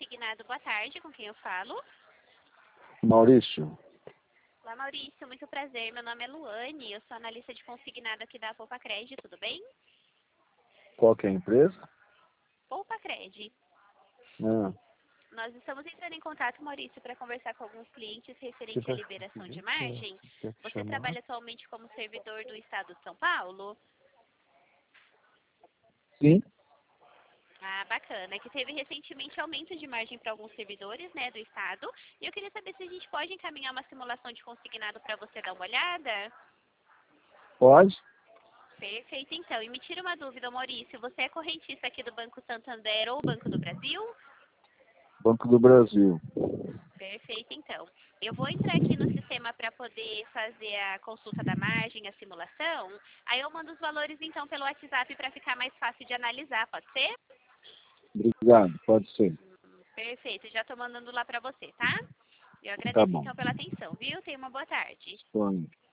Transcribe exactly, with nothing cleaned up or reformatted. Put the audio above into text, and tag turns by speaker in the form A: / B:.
A: consignado. Boa tarde, com quem eu falo?
B: Maurício.
A: Olá, Maurício, muito prazer. Meu nome é Luane, eu sou analista de consignado aqui da Poupa Cred, tudo bem?
B: Qual que é a empresa?
A: Poupa Cred.
B: Ah,
A: Nós estamos entrando em contato, Maurício, para conversar com alguns clientes
B: que
A: referente à
B: vai
A: liberação de margem.
B: quer te
A: Você
B: chamar?
A: trabalha atualmente como servidor do Estado de São Paulo?
B: Sim.
A: Ah, bacana. É que teve recentemente aumento de margem para alguns servidores, né, do Estado. E eu queria saber se a gente pode encaminhar uma simulação de consignado para você dar uma olhada.
B: Pode?
A: Perfeito, então. E me tira uma dúvida, Maurício. Você é correntista aqui do Banco Santander ou Banco do Brasil?
B: Banco do Brasil.
A: Perfeito, então. Eu vou entrar aqui no sistema para poder fazer a consulta da margem, a simulação. Aí eu mando os valores, então, pelo WhatsApp para ficar mais fácil de analisar, pode ser?
B: Obrigado, pode ser.
A: Perfeito, já estou mandando lá para você, tá? Eu
B: Tá
A: agradeço,
B: bom.
A: então, pela atenção, viu? Tenha uma boa tarde.
B: Disponha.